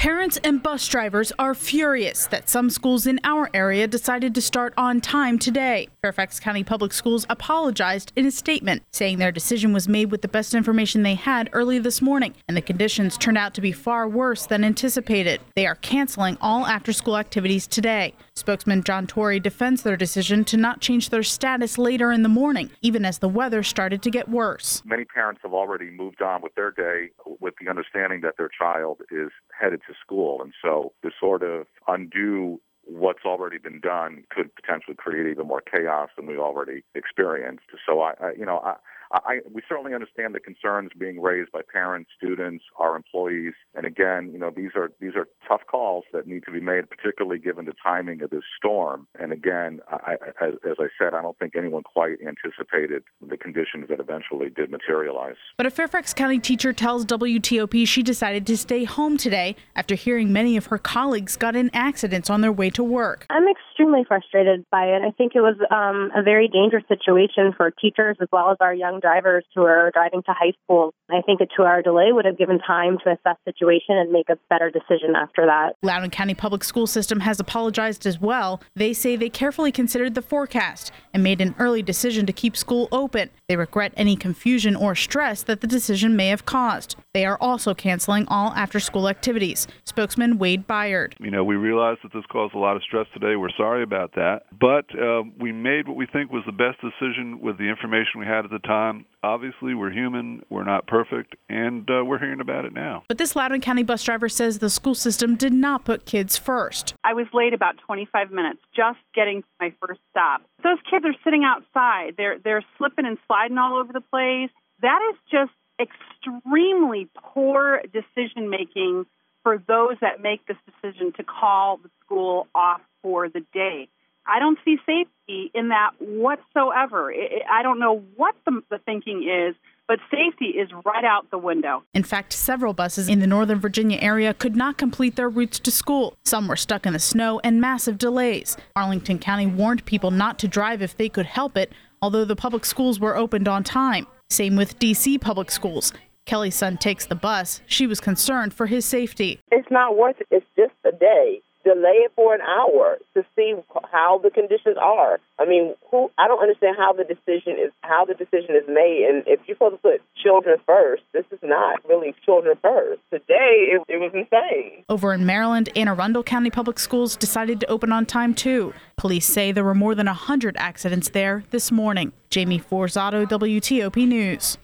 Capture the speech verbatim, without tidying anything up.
Parents and bus drivers are furious that some schools in our area decided to start on time today. Fairfax County Public Schools apologized in a statement, saying their decision was made with the best information they had early this morning, and the conditions turned out to be far worse than anticipated. They are canceling all after-school activities today. Spokesman John Torrey defends their decision to not change their status later in the morning, even as the weather started to get worse. Many parents have already moved on with their day with the understanding that their child is headed to school. And so to sort of undo what's already been done could potentially create even more chaos than we already experienced. So, I, I you know, I, I, we certainly understand the concerns being raised by parents, students, our employees. And again, you know, these are these are tough calls that need to be made, particularly given the timing of this storm. And again, I, as, as I said, I don't think anyone quite anticipated the conditions that eventually did materialize. But a Fairfax County teacher tells W T O P she decided to stay home today after hearing many of her colleagues got in accidents on their way to work. I'm extremely frustrated by it. I think it was um, a very dangerous situation for teachers as well as our young drivers who are driving to high school. I think a two-hour delay would have given time to assess the situation and make a better decision after that. Loudoun County Public School System has apologized as well. They say they carefully considered the forecast and made an early decision to keep school open. They regret any confusion or stress that the decision may have caused. They are also canceling all after-school activities. Spokesman Wade Byard. You know, we realize that this caused a lot of stress today. We're sorry about that. But uh, we made what we think was the best decision with the information we had at the time. Obviously, we're human, we're not perfect, and uh, we're hearing about it now. But this Loudoun County bus driver says the school system did not put kids first. I was late about twenty-five minutes just getting to my first stop. Those kids are sitting outside. They're they're slipping and sliding all over the place. That is just extremely poor decision making for those that make this decision to call the school off for the day. I don't see safety in that whatsoever. It, I don't know what the, the thinking is, but safety is right out the window. In fact, several buses in the Northern Virginia area could not complete their routes to school. Some were stuck in the snow and massive delays. Arlington County warned people not to drive if they could help it, although the public schools were opened on time. Same with D C public schools. Kelly's son takes the bus. She was concerned for his safety. It's not worth it. It's just a day. Delay it for an hour to see how the conditions are. I mean, who? I don't understand how the decision is how the decision is made. And if you're supposed to put children first, this is not really children first. Today, it, it was insane. Over in Maryland, Anne Arundel County Public Schools decided to open on time too. Police say there were more than one hundred accidents there this morning. Jamie Forzato, W T O P News.